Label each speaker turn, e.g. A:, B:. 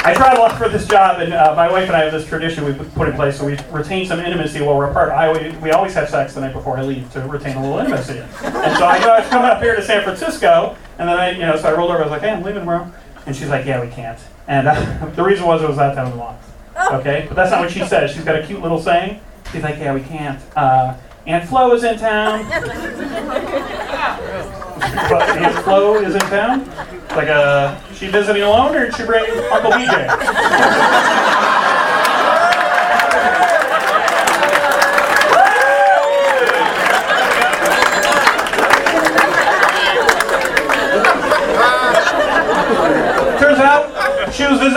A: I travel a lot for this job, and my wife and I have this tradition we put in place, so we retain some intimacy while we're apart. We always have sex the night before I leave to retain a little intimacy. And so I know I was coming up here to San Francisco, and then so I rolled over. I was like, "Hey, I'm leaving tomorrow," and she's like, "Yeah, we can't." And the reason was it was that time of the month. Okay, but that's not what she says. She's got a cute little saying. She's like, "Yeah, we can't. Aunt Flo is in town." But Aunt Flo is in town? Like, she visiting alone, or did she bring Uncle BJ? Turns out, she was visiting